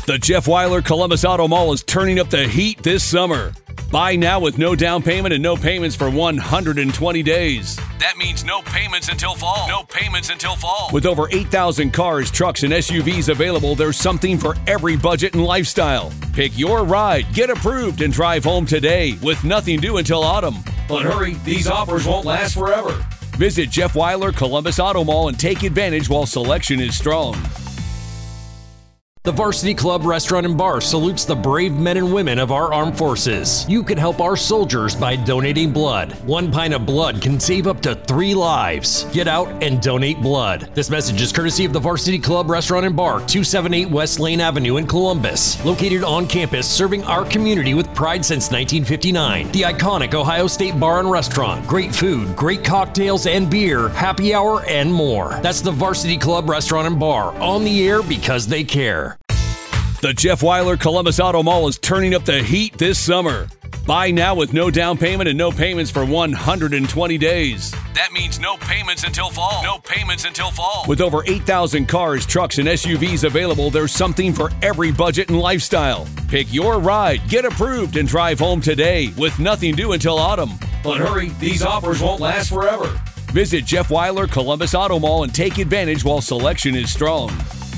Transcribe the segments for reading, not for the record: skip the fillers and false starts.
The Jeff Weiler Columbus Auto Mall is turning up the heat this summer. Buy now with no down payment and no payments for 120 days. That means no payments until fall. No payments until fall. With over 8,000 cars, trucks, and SUVs available, there's something for every budget and lifestyle. Pick your ride, get approved, and drive home today with nothing due until autumn. But hurry, these offers won't last forever. Visit Jeff Weiler Columbus Auto Mall and take advantage while selection is strong. The Varsity Club Restaurant and Bar salutes the brave men and women of our armed forces. You can help our soldiers by donating blood. 1 pint of blood can save up to 3 lives. Get out and donate blood. This message is courtesy of the Varsity Club Restaurant and Bar, 278 West Lane Avenue in Columbus. Located on campus, serving our community with pride since 1959. The iconic Ohio State Bar and Restaurant. Great food, great cocktails and beer, happy hour, and more. That's the Varsity Club Restaurant and Bar. On the air because they care. The Jeff Weiler Columbus Auto Mall is turning up the heat this summer. Buy now with no down payment and no payments for 120 days. That means no payments until fall. No payments until fall. With over 8,000 cars, trucks, and SUVs available, there's something for every budget and lifestyle. Pick your ride, get approved, and drive home today with nothing due until autumn. But hurry, these offers won't last forever. Visit Jeff Weiler Columbus Auto Mall and take advantage while selection is strong.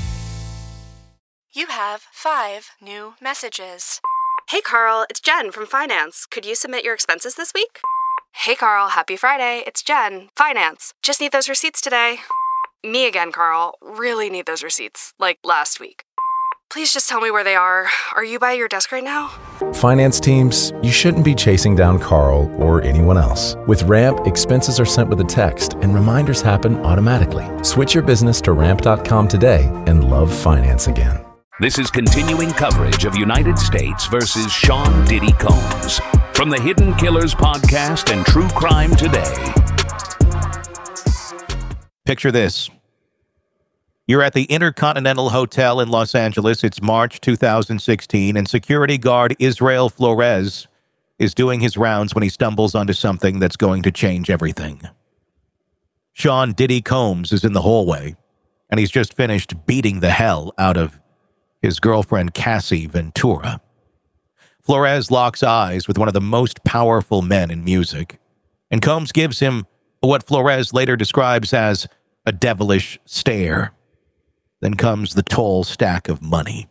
You have 5 new messages. Hey Carl, it's Jen from Finance. Could you submit your expenses this week? Hey Carl, happy Friday. It's Jen, Finance. Just need those receipts today. Me again, Carl. Really need those receipts, like last week. Please just tell me where they are. Are you by your desk right now? Finance teams, you shouldn't be chasing down Carl or anyone else. With Ramp, expenses are sent with a text and reminders happen automatically. Switch your business to ramp.com today and love finance again. This is continuing coverage of United States versus Sean Diddy Combs from the Hidden Killers podcast and True Crime Today. Picture this. You're at the Intercontinental Hotel in Los Angeles. It's March 2016, and security guard Israel Flores is doing his rounds when he stumbles onto something that's going to change everything. Sean Diddy Combs is in the hallway, and he's just finished beating the hell out of his girlfriend Cassie Ventura. Flores locks eyes with one of the most powerful men in music, and Combs gives him what Flores later describes as a devilish stare. Then comes the tall stack of money.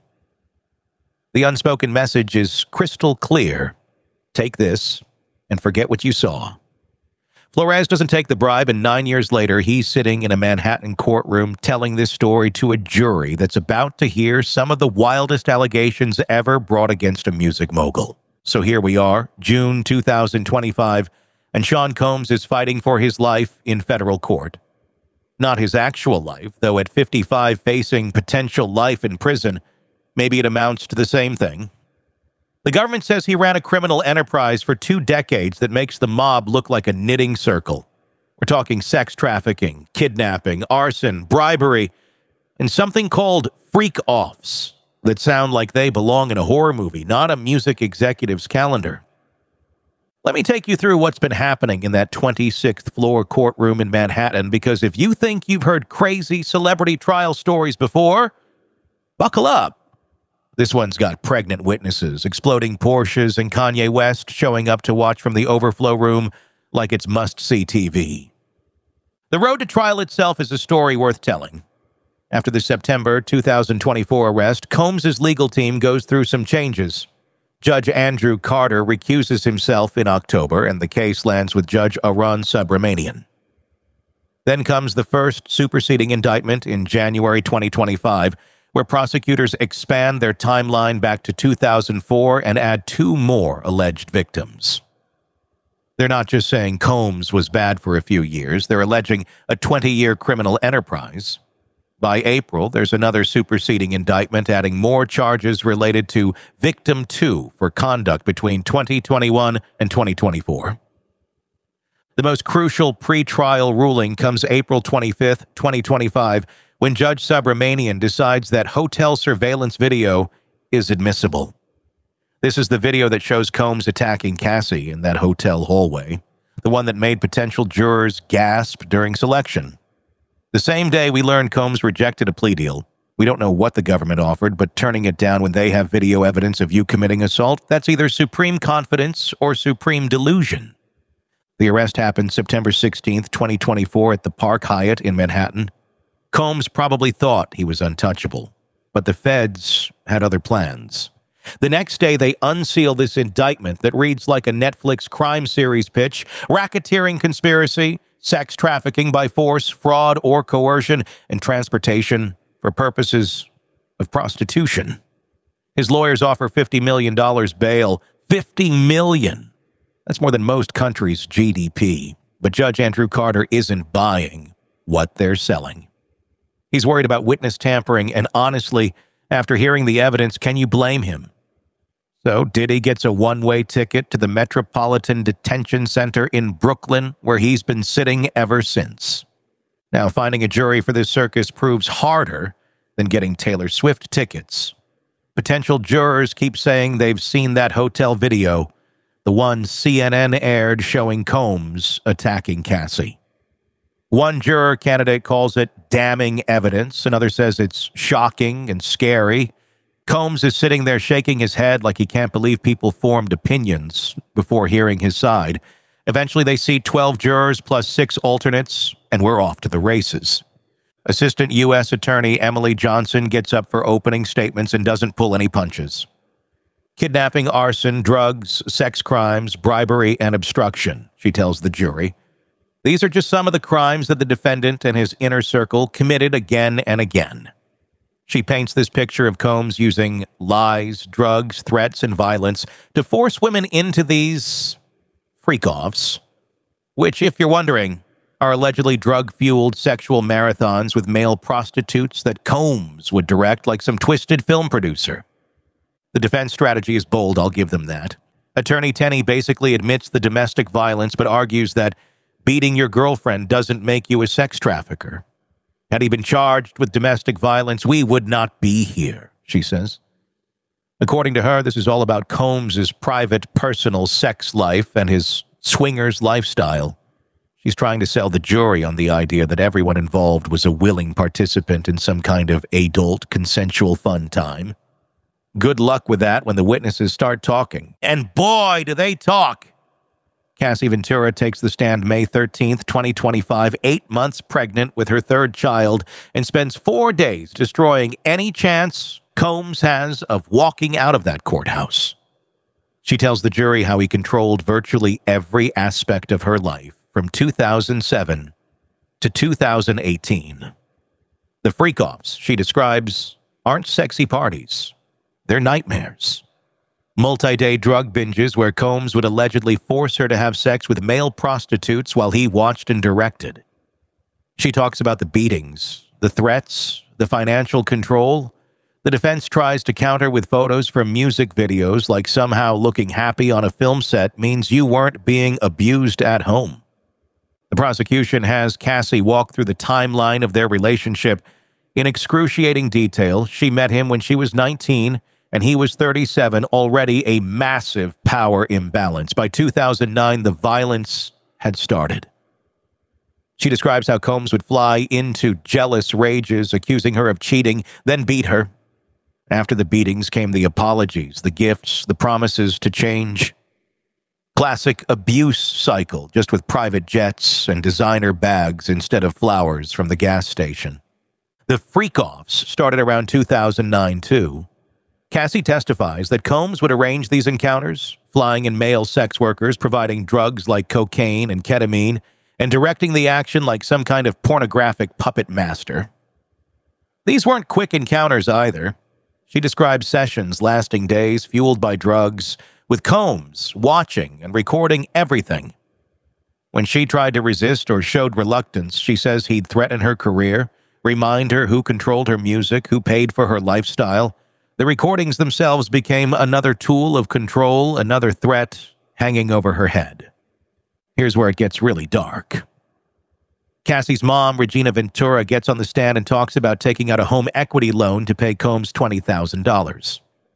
The unspoken message is crystal clear. Take this and forget what you saw. Flores doesn't take the bribe, and 9 years later, he's sitting in a Manhattan courtroom telling this story to a jury that's about to hear some of the wildest allegations ever brought against a music mogul. So here we are, June 2025, and Sean Combs is fighting for his life in federal court. Not his actual life, though at 55 facing potential life in prison, maybe it amounts to the same thing. The government says he ran a criminal enterprise for 2 decades that makes the mob look like a knitting circle. We're talking sex trafficking, kidnapping, arson, bribery, and something called freak-offs that sound like they belong in a horror movie, not a music executive's calendar. Let me take you through what's been happening in that 26th floor courtroom in Manhattan, because if you think you've heard crazy celebrity trial stories before, buckle up. This one's got pregnant witnesses, exploding Porsches, and Kanye West showing up to watch from the overflow room like it's must-see TV. The road to trial itself is a story worth telling. After the September 2024 arrest, Combs' legal team goes through some changes. Judge Andrew Carter recuses himself in October, and the case lands with Judge Arun Subramanian. Then comes the first superseding indictment in January 2025, where prosecutors expand their timeline back to 2004 and add 2 more alleged victims. They're not just saying Combs was bad for a few years, they're alleging a 20-year criminal enterprise. By April, there's another superseding indictment adding more charges related to Victim 2 for conduct between 2021 and 2024. The most crucial pre-trial ruling comes April 25th, 2025, when Judge Subramanian decides that hotel surveillance video is admissible. This is the video that shows Combs attacking Cassie in that hotel hallway, the one that made potential jurors gasp during selection. The same day we learned Combs rejected a plea deal, We don't know what the government offered, but turning it down when they have video evidence of you committing assault, that's either supreme confidence or supreme delusion. The arrest happened September 16th, 2024 at the Park Hyatt in Manhattan. Combs probably thought he was untouchable, but the feds had other plans. The next day, they unseal this indictment that reads like a Netflix crime series pitch: racketeering conspiracy, sex trafficking by force, fraud or coercion, and transportation for purposes of prostitution. His lawyers offer $50 million bail. $50 million! That's more than most countries' GDP. But Judge Andrew Carter isn't buying what they're selling. He's worried about witness tampering, and honestly, after hearing the evidence, can you blame him? So Diddy gets a one-way ticket to the Metropolitan Detention Center in Brooklyn, where he's been sitting ever since. Now, finding a jury for this circus proves harder than getting Taylor Swift tickets. Potential jurors keep saying they've seen that hotel video, the one CNN aired showing Combs attacking Cassie. One juror candidate calls it damning evidence. Another says it's shocking and scary. Combs is sitting there shaking his head like he can't believe people formed opinions before hearing his side. Eventually, they seat 12 jurors plus 6 alternates, and we're off to the races. Assistant U.S. Attorney Emily Johnson gets up for opening statements and doesn't pull any punches. Kidnapping, arson, drugs, sex crimes, bribery, and obstruction, she tells the jury. These are just some of the crimes that the defendant and his inner circle committed again and again. She paints this picture of Combs using lies, drugs, threats, and violence to force women into these freak-offs, which, if you're wondering, are allegedly drug-fueled sexual marathons with male prostitutes that Combs would direct like some twisted film producer. The defense strategy is bold, I'll give them that. Attorney Tenney basically admits the domestic violence, but argues that beating your girlfriend doesn't make you a sex trafficker. Had he been charged with domestic violence, we would not be here, she says. According to her, this is all about Combs' private, personal sex life and his swingers lifestyle. She's trying to sell the jury on the idea that everyone involved was a willing participant in some kind of adult, consensual fun time. Good luck with that when the witnesses start talking. And boy, do they talk! Cassie Ventura takes the stand May 13th, 2025, 8 months pregnant with her third child, and spends 4 days destroying any chance Combs has of walking out of that courthouse. She tells the jury how he controlled virtually every aspect of her life from 2007 to 2018. The freak-offs she describes aren't sexy parties. They're nightmares. Multi-day drug binges where Combs would allegedly force her to have sex with male prostitutes while he watched and directed. She talks about the beatings, the threats, the financial control. The defense tries to counter with photos from music videos like somehow looking happy on a film set means you weren't being abused at home. The prosecution has Cassie walk through the timeline of their relationship in excruciating detail. She met him when she was 19 and he was 37, already a massive power imbalance. By 2009, the violence had started. She describes how Combs would fly into jealous rages, accusing her of cheating, then beat her. After the beatings came the apologies, the gifts, the promises to change. Classic abuse cycle, just with private jets and designer bags instead of flowers from the gas station. The freak-offs started around 2009, too. Cassie testifies that Combs would arrange these encounters, flying in male sex workers, providing drugs like cocaine and ketamine, and directing the action like some kind of pornographic puppet master. These weren't quick encounters either. She describes sessions lasting days, fueled by drugs, with Combs watching and recording everything. When she tried to resist or showed reluctance, she says he'd threaten her career, remind her who controlled her music, who paid for her lifestyle. The recordings themselves became another tool of control, another threat hanging over her head. Here's where it gets really dark. Cassie's mom, Regina Ventura, gets on the stand and talks about taking out a home equity loan to pay Combs $20,000.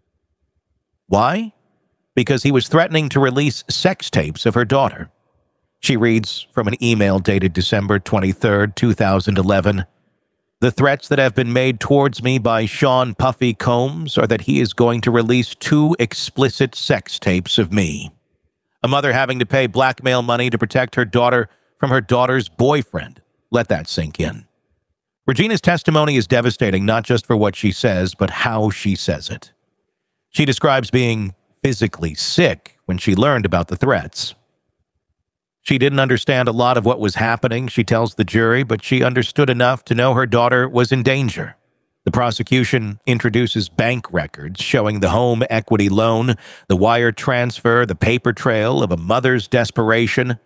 Why? Because he was threatening to release sex tapes of her daughter. She reads from an email dated December 23, 2011. The threats that have been made towards me by Sean Puffy Combs are that he is going to release 2 explicit sex tapes of me. A mother having to pay blackmail money to protect her daughter from her daughter's boyfriend. Let that sink in. Regina's testimony is devastating, not just for what she says, but how she says it. She describes being physically sick when she learned about the threats. She didn't understand a lot of what was happening, she tells the jury, but she understood enough to know her daughter was in danger. The prosecution introduces bank records showing the home equity loan, the wire transfer, the paper trail of a mother's desperation.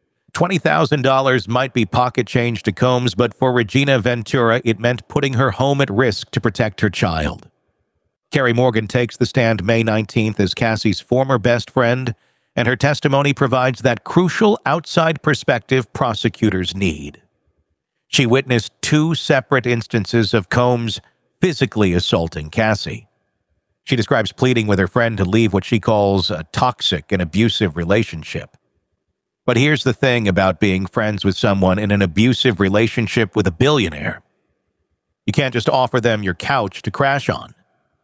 $20,000 might be pocket change to Combs, but for Regina Ventura, it meant putting her home at risk to protect her child. Carrie Morgan takes the stand May 19th as Cassie's former best friend, and her testimony provides that crucial outside perspective prosecutors need. She witnessed 2 separate instances of Combs physically assaulting Cassie. She describes pleading with her friend to leave what she calls a toxic and abusive relationship. But here's the thing about being friends with someone in an abusive relationship with a billionaire. You can't just offer them your couch to crash on.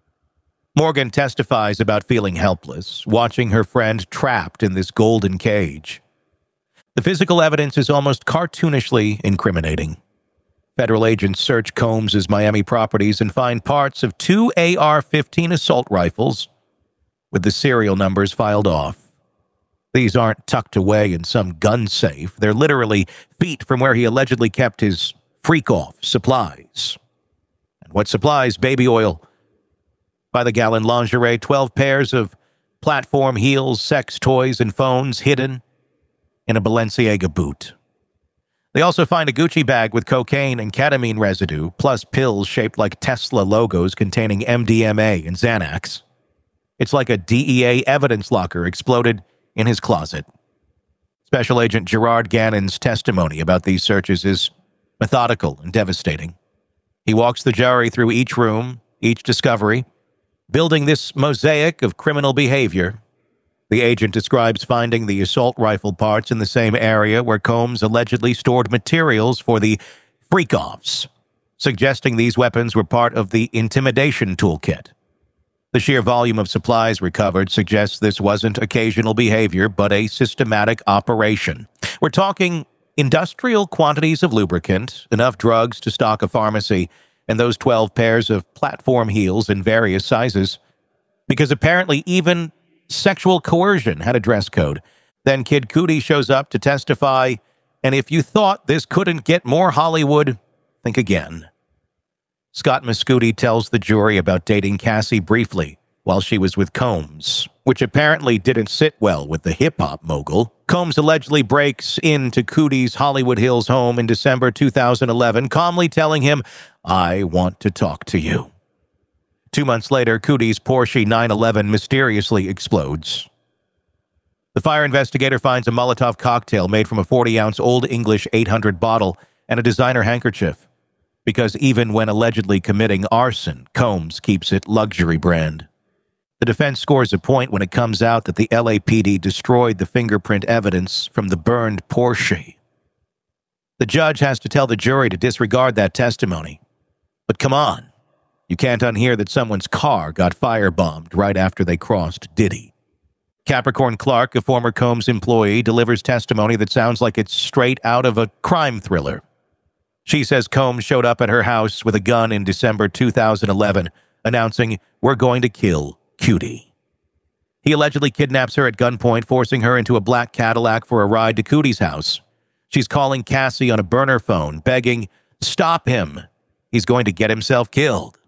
Morgan testifies about feeling helpless, watching her friend trapped in this golden cage. The physical evidence is almost cartoonishly incriminating. Federal agents search Combs' Miami properties and find parts of 2 AR-15 assault rifles with the serial numbers filed off. These aren't tucked away in some gun safe. They're literally feet from where he allegedly kept his freak-off supplies. And what supplies? Baby oil. By-the-gallon lingerie, 12 pairs of platform heels, sex toys, and phones hidden in a Balenciaga boot. They also find a Gucci bag with cocaine and ketamine residue, plus pills shaped like Tesla logos containing MDMA and Xanax. It's like a DEA evidence locker exploded in his closet. Special Agent Gerard Gannon's testimony about these searches is methodical and devastating. He walks the jury through each room, each discovery, building this mosaic of criminal behavior. The agent describes finding the assault rifle parts in the same area where Combs allegedly stored materials for the freak-offs, suggesting these weapons were part of the intimidation toolkit. The sheer volume of supplies recovered suggests this wasn't occasional behavior, but a systematic operation. We're talking industrial quantities of lubricant, enough drugs to stock a pharmacy, and those 12 pairs of platform heels in various sizes. Because apparently even sexual coercion had a dress code. Then Kid Cudi shows up to testify, and if you thought this couldn't get more Hollywood, think again. Scott Mescudi tells the jury about dating Cassie briefly while she was with Combs, which apparently didn't sit well with the hip-hop mogul. Combs allegedly breaks into Cudi's Hollywood Hills home in December 2011, calmly telling him, "I want to talk to you." 2 months later, Cudi's Porsche 911 mysteriously explodes. The fire investigator finds a Molotov cocktail made from a 40-ounce Old English 800 bottle and a designer handkerchief, because even when allegedly committing arson, Combs keeps it luxury brand. The defense scores a point when it comes out that the LAPD destroyed the fingerprint evidence from the burned Porsche. The judge has to tell the jury to disregard that testimony. But come on, you can't unhear that someone's car got firebombed right after they crossed Diddy. Capricorn Clark, a former Combs employee, delivers testimony that sounds like it's straight out of a crime thriller. She says Combs showed up at her house with a gun in December 2011, announcing, "We're going to kill Cudi." He allegedly kidnaps her at gunpoint, forcing her into a black Cadillac for a ride to Cudi's house. She's calling Cassie on a burner phone, begging, "Stop him. He's going to get himself killed."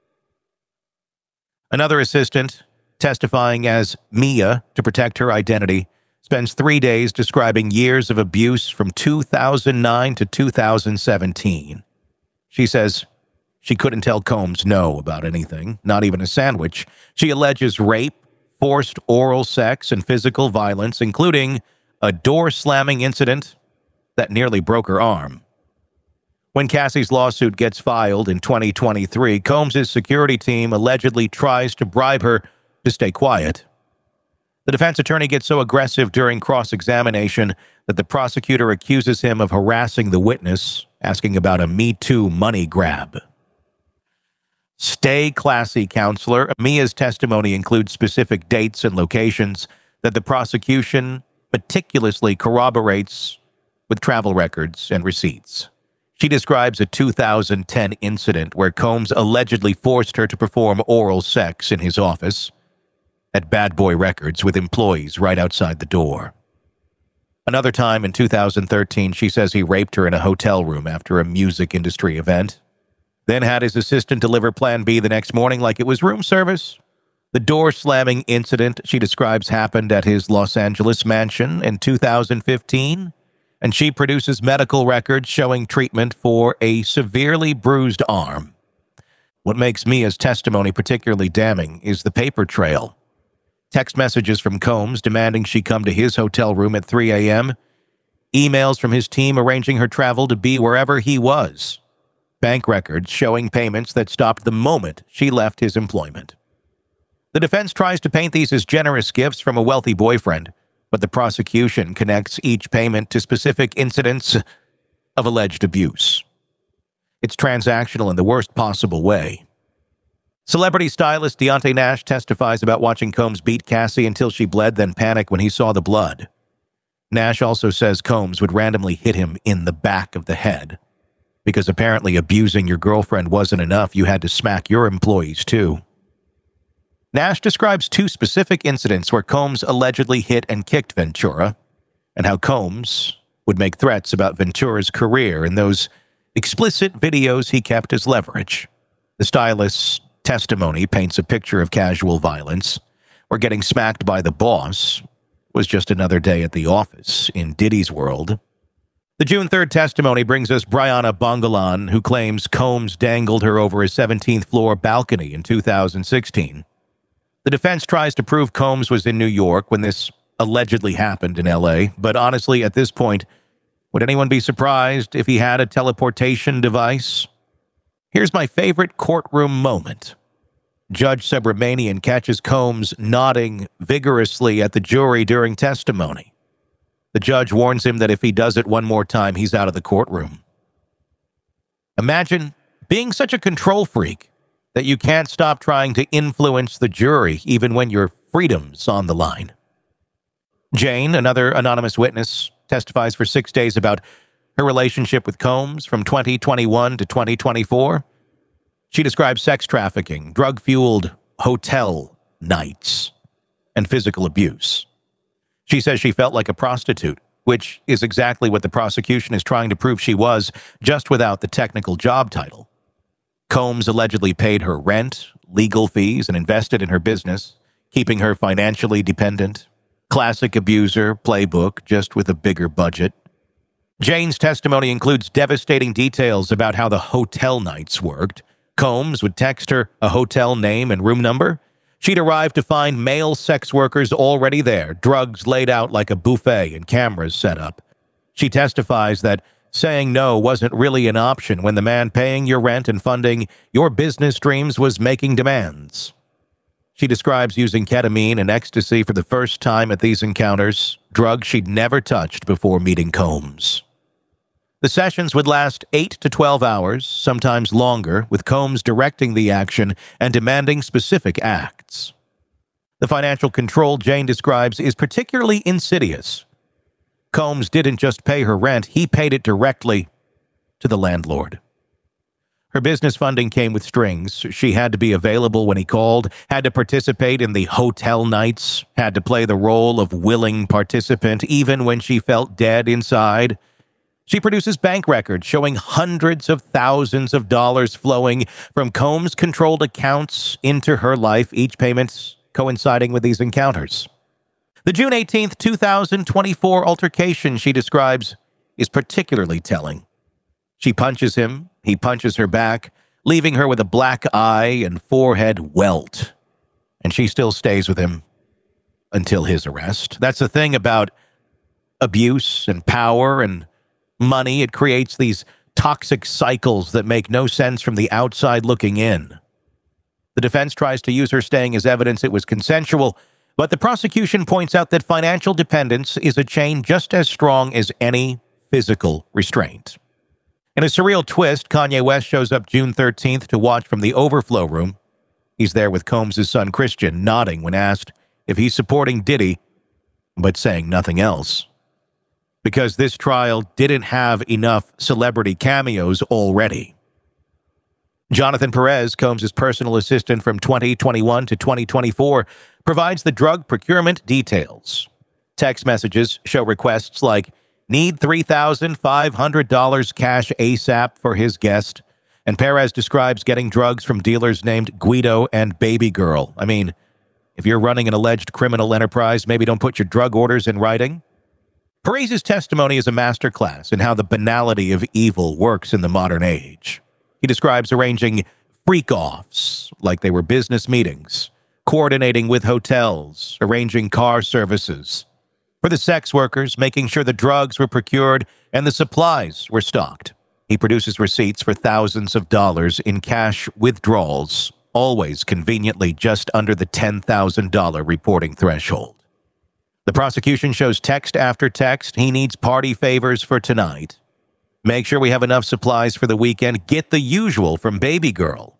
Another assistant, testifying as Mia to protect her identity, spends 3 days describing years of abuse from 2009 to 2017. She says she couldn't tell Combs no about anything, not even a sandwich. She alleges rape, forced oral sex, and physical violence, including a door-slamming incident that nearly broke her arm. When Cassie's lawsuit gets filed in 2023, Combs' security team allegedly tries to bribe her to stay quiet. The defense attorney gets so aggressive during cross-examination that the prosecutor accuses him of harassing the witness asking about a Me Too money grab. Stay classy, counselor. Mia's testimony includes specific dates and locations that the prosecution meticulously corroborates with travel records and receipts. She describes a 2010 incident where Combs allegedly forced her to perform oral sex in his office at Bad Boy Records with employees right outside the door. Another time in 2013, she says he raped her in a hotel room after a music industry event, then had his assistant deliver Plan B the next morning like it was room service. The door-slamming incident she describes happened at his Los Angeles mansion in 2015, and she produces medical records showing treatment for a severely bruised arm. What makes Mia's testimony particularly damning is the paper trail. Text messages from Combs demanding she come to his hotel room at 3 a.m., emails from his team arranging her travel to be wherever he was, bank records showing payments that stopped the moment she left his employment. The defense tries to paint these as generous gifts from a wealthy boyfriend, but the prosecution connects each payment to specific incidents of alleged abuse. It's transactional in the worst possible way. Celebrity stylist Deontay Nash testifies about watching Combs beat Cassie until she bled, then panic when he saw the blood. Nash also says Combs would randomly hit him in the back of the head, because apparently abusing your girlfriend wasn't enough, you had to smack your employees too. Nash describes two specific incidents where Combs allegedly hit and kicked Ventura, and how Combs would make threats about Ventura's career in those explicit videos he kept as leverage. The stylist's testimony paints a picture of casual violence, where getting smacked by the boss was just another day at the office in Diddy's world. The June 3rd testimony brings us Brianna Bongolan, who claims Combs dangled her over a 17th floor balcony in 2016. The defense tries to prove Combs was in New York when this allegedly happened in L.A., but honestly, at this point, would anyone be surprised if he had a teleportation device? Here's my favorite courtroom moment. Judge Subramanian catches Combs nodding vigorously at the jury during testimony. The judge warns him that if he does it one more time, he's out of the courtroom. Imagine being such a control freak that you can't stop trying to influence the jury even when your freedom's on the line. Jane, another anonymous witness, testifies for 6 days about her relationship with Combs from 2021 to 2024. She describes sex trafficking, drug-fueled hotel nights, and physical abuse. She says she felt like a prostitute, which is exactly what the prosecution is trying to prove she was, just without the technical job title. Combs allegedly paid her rent, legal fees, and invested in her business, keeping her financially dependent. Classic abuser playbook, just with a bigger budget. Jane's testimony includes devastating details about how the hotel nights worked. Combs would text her a hotel name and room number. She'd arrive to find male sex workers already there, drugs laid out like a buffet and cameras set up. She testifies that saying no wasn't really an option when the man paying your rent and funding your business dreams was making demands. She describes using ketamine and ecstasy for the first time at these encounters, drugs she'd never touched before meeting Combs. The sessions would last 8 to 12 hours, sometimes longer, with Combs directing the action and demanding specific acts. The financial control Jane describes is particularly insidious. Combs didn't just pay her rent, he paid it directly to the landlord. Her business funding came with strings. She had to be available when he called, had to participate in the hotel nights, had to play the role of willing participant even when she felt dead inside. She produces bank records showing hundreds of thousands of dollars flowing from Combs-controlled accounts into her life, each payment coinciding with these encounters. The June 18th, 2024 altercation she describes is particularly telling. She punches him, he punches her back, leaving her with a black eye and forehead welt. And she still stays with him until his arrest. That's the thing about abuse and power and money. It creates these toxic cycles that make no sense from the outside looking in. The defense tries to use her staying as evidence it was consensual, but the prosecution points out that financial dependence is a chain just as strong as any physical restraint. In a surreal twist, Kanye West shows up June 13th to watch from the overflow room. He's there with Combs' son Christian, nodding when asked if he's supporting Diddy, but saying nothing else. Because this trial didn't have enough celebrity cameos already. Jonathan Perez, Combs' personal assistant from 2021 to 2024, provides the drug procurement details. Text messages show requests like, need $3,500 cash ASAP for his guest. And Perez describes getting drugs from dealers named Guido and Baby Girl. I mean, if you're running an alleged criminal enterprise, maybe don't put your drug orders in writing. Perez's testimony is a masterclass in how the banality of evil works in the modern age. He describes arranging freak-offs like they were business meetings, coordinating with hotels, arranging car services. For the sex workers, making sure the drugs were procured and the supplies were stocked. He produces receipts for thousands of dollars in cash withdrawals, always conveniently just under the $10,000 reporting threshold. The prosecution shows text after text. He needs party favors for tonight. Make sure we have enough supplies for the weekend. Get the usual from Baby Girl.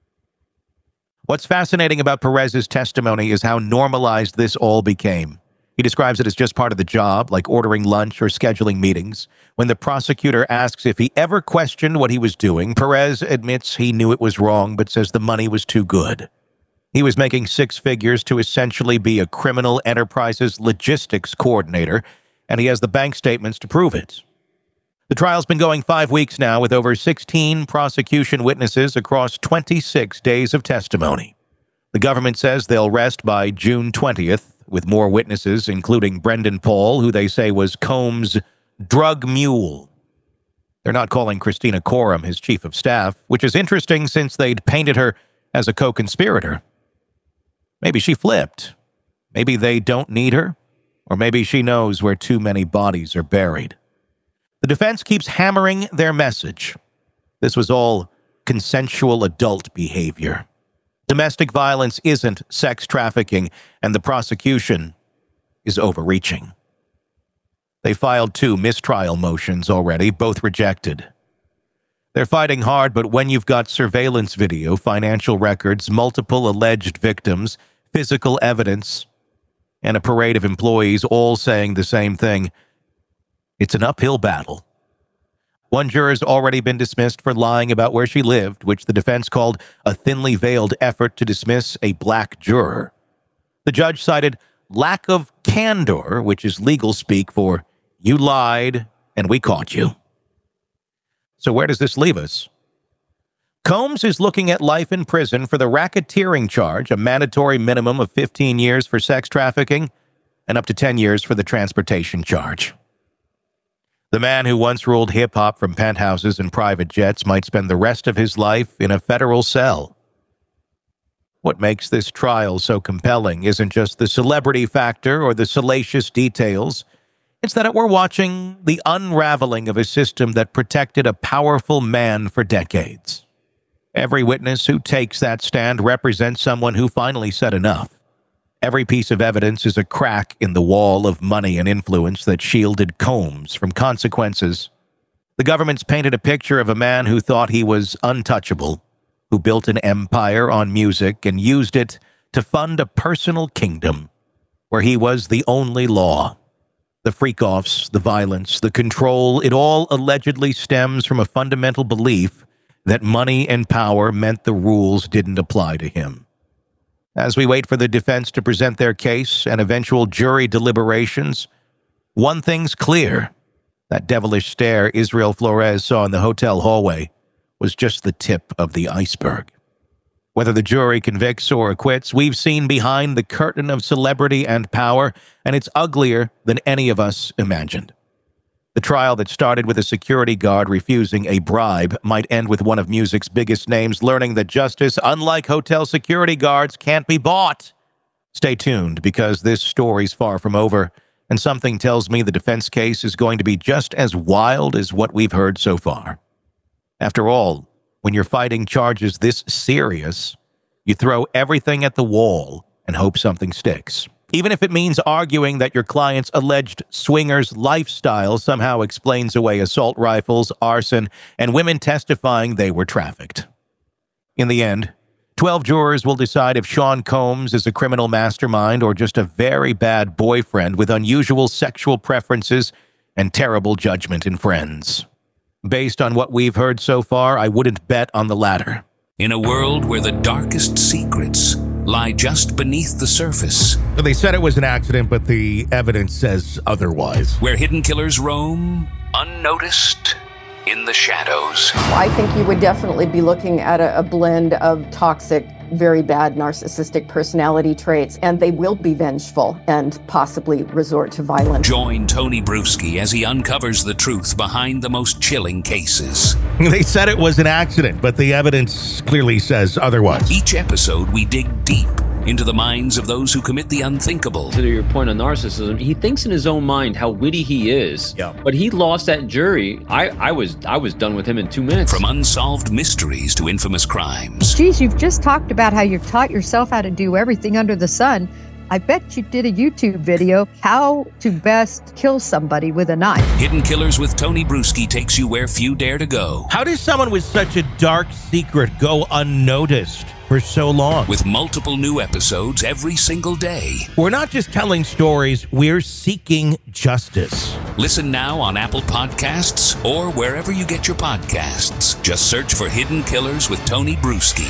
What's fascinating about Perez's testimony is how normalized this all became. He describes it as just part of the job, like ordering lunch or scheduling meetings. When the prosecutor asks if he ever questioned what he was doing, Perez admits he knew it was wrong, but says the money was too good. He was making six figures to essentially be a criminal enterprise's logistics coordinator, and he has the bank statements to prove it. The trial's been going 5 weeks now, with over 16 prosecution witnesses across 26 days of testimony. The government says they'll rest by June 20th, with more witnesses, including Brendan Paul, who they say was Combs' drug mule. They're not calling Christina Coram his chief of staff, which is interesting since they'd painted her as a co-conspirator. Maybe she flipped. Maybe they don't need her. Or maybe she knows where too many bodies are buried. The defense keeps hammering their message. This was all consensual adult behavior. Domestic violence isn't sex trafficking, and the prosecution is overreaching. They filed 2 mistrial motions already, both rejected. They're fighting hard, but when you've got surveillance video, financial records, multiple alleged victims, physical evidence, and a parade of employees all saying the same thing, it's an uphill battle. One juror's already been dismissed for lying about where she lived, which the defense called a thinly veiled effort to dismiss a black juror. The judge cited lack of candor, which is legal speak for you lied and we caught you. So where does this leave us? Combs is looking at life in prison for the racketeering charge, a mandatory minimum of 15 years for sex trafficking, and up to 10 years for the transportation charge. The man who once ruled hip-hop from penthouses and private jets might spend the rest of his life in a federal cell. What makes this trial so compelling isn't just the celebrity factor or the salacious details. It's that we're watching the unraveling of a system that protected a powerful man for decades. Every witness who takes that stand represents someone who finally said enough. Every piece of evidence is a crack in the wall of money and influence that shielded Combs from consequences. The government's painted a picture of a man who thought he was untouchable, who built an empire on music and used it to fund a personal kingdom where he was the only law. The freak-offs, the violence, the control, it all allegedly stems from a fundamental belief that money and power meant the rules didn't apply to him. As we wait for the defense to present their case and eventual jury deliberations, one thing's clear. That devilish stare Israel Flores saw in the hotel hallway was just the tip of the iceberg. Whether the jury convicts or acquits, we've seen behind the curtain of celebrity and power, and it's uglier than any of us imagined. The trial that started with a security guard refusing a bribe might end with one of music's biggest names learning that justice, unlike hotel security guards, can't be bought. Stay tuned, because this story's far from over, and something tells me the defense case is going to be just as wild as what we've heard so far. After all, when you're fighting charges this serious, you throw everything at the wall and hope something sticks. Even if it means arguing that your client's alleged swingers lifestyle somehow explains away assault rifles, arson, and women testifying they were trafficked. In the end, 12 jurors will decide if Sean Combs is a criminal mastermind or just a very bad boyfriend with unusual sexual preferences and terrible judgment in friends. Based on what we've heard so far, I wouldn't bet on the latter. In a world where the darkest secrets lie just beneath the surface. They said it was an accident, but the evidence says otherwise. Where hidden killers roam, unnoticed, in the shadows. I think you would definitely be looking at a blend of toxic, very bad narcissistic personality traits, and they will be vengeful and possibly resort to violence. Join Tony Bruschi as he uncovers the truth behind the most chilling cases. They said it was an accident, but the evidence clearly says otherwise. Each episode, we dig deep into the minds of those who commit the unthinkable. To your point on narcissism, he thinks in his own mind how witty he is. Yeah. But he lost that jury. I was done with him in 2 minutes. From unsolved mysteries to infamous crimes. Geez, you've just talked about how you've taught yourself how to do everything under the sun. I bet you did a YouTube video, how to best kill somebody with a knife. Hidden Killers with Tony Bruschi takes you where few dare to go. How does someone with such a dark secret go unnoticed for so long? With multiple new episodes every single day. We're not just telling stories, we're seeking justice. Listen now on Apple Podcasts or wherever you get your podcasts. Just search for Hidden Killers with Tony Bruschi.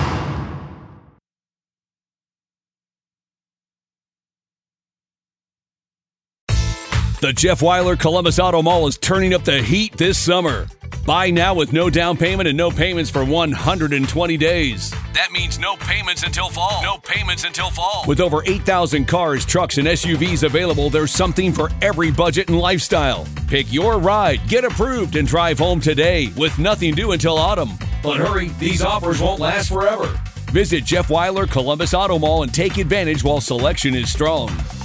The Jeff Weiler Columbus Auto Mall is turning up the heat this summer. Buy now with no down payment and no payments for 120 days. That means no payments until fall. No payments until fall. With over 8,000 cars, trucks, and SUVs available, there's something for every budget and lifestyle. Pick your ride, get approved, and drive home today with nothing due until autumn. But hurry, these offers won't last forever. Visit Jeff Weiler Columbus Auto Mall and take advantage while selection is strong.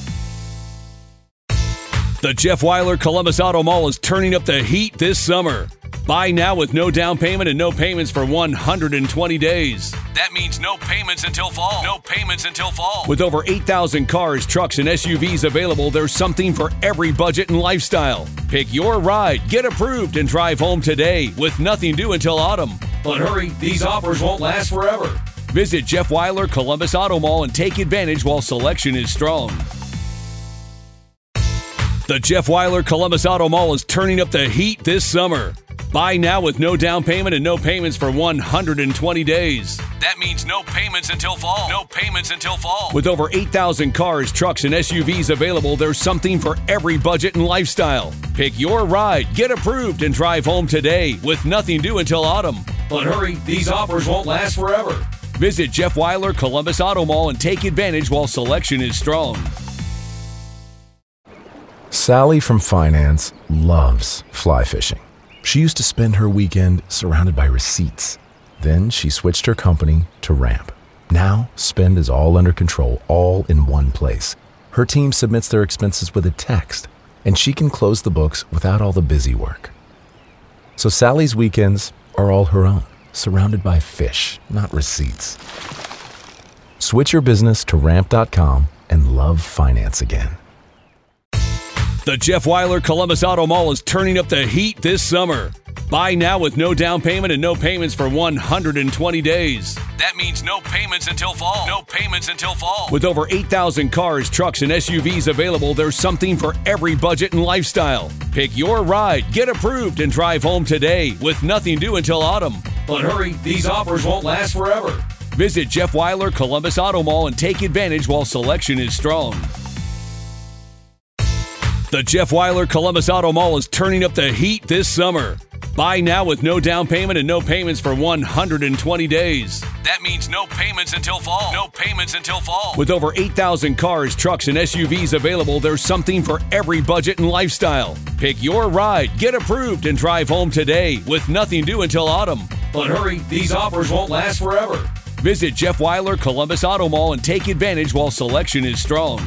The Jeff Weiler Columbus Auto Mall is turning up the heat this summer. Buy now with no down payment and no payments for 120 days. That means no payments until fall. No payments until fall. With over 8,000 cars, trucks, and SUVs available, there's something for every budget and lifestyle. Pick your ride, get approved, and drive home today with nothing due until autumn. But hurry, these offers won't last forever. Visit Jeff Weiler Columbus Auto Mall and take advantage while selection is strong. The Jeff Weiler Columbus Auto Mall is turning up the heat this summer. Buy now with no down payment and no payments for 120 days. That means no payments until fall. No payments until fall. With over 8,000 cars, trucks, and SUVs available, there's something for every budget and lifestyle. Pick your ride, get approved, and drive home today with nothing due until autumn. But hurry, these offers won't last forever. Visit Jeff Weiler Columbus Auto Mall and take advantage while selection is strong. Sally from finance loves fly fishing. She used to spend her weekend surrounded by receipts. Then she switched her company to Ramp. Now, spend is all under control, all in one place. Her team submits their expenses with a text, and she can close the books without all the busy work. So Sally's weekends are all her own, surrounded by fish, not receipts. Switch your business to Ramp.com and love finance again. The Jeff Weiler Columbus Auto Mall is turning up the heat this summer. Buy now with no down payment and no payments for 120 days. That means no payments until fall. No payments until fall. With over 8,000 cars, trucks, and SUVs available, there's something for every budget and lifestyle. Pick your ride, get approved, and drive home today with nothing due until autumn. But hurry, these offers won't last forever. Visit Jeff Weiler Columbus Auto Mall and take advantage while selection is strong. The Jeff Weiler Columbus Auto Mall is turning up the heat this summer. Buy now with no down payment and no payments for 120 days. That means no payments until fall. No payments until fall. With over 8,000 cars, trucks, and SUVs available, there's something for every budget and lifestyle. Pick your ride, get approved, and drive home today with nothing due until autumn. But hurry, these offers won't last forever. Visit Jeff Weiler Columbus Auto Mall and take advantage while selection is strong.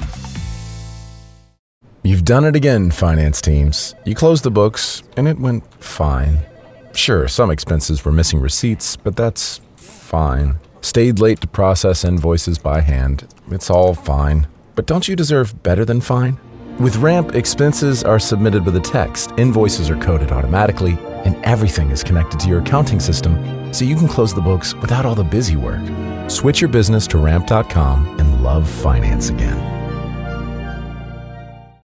You've done it again, finance teams. You closed the books, and it went fine. Sure, some expenses were missing receipts, but that's fine. Stayed late to process invoices by hand. It's all fine. but don't you deserve better than fine? With Ramp, expenses are submitted with a text, invoices are coded automatically, and everything is connected to your accounting system so you can close the books without all the busy work. Switch your business to Ramp.com and love finance again.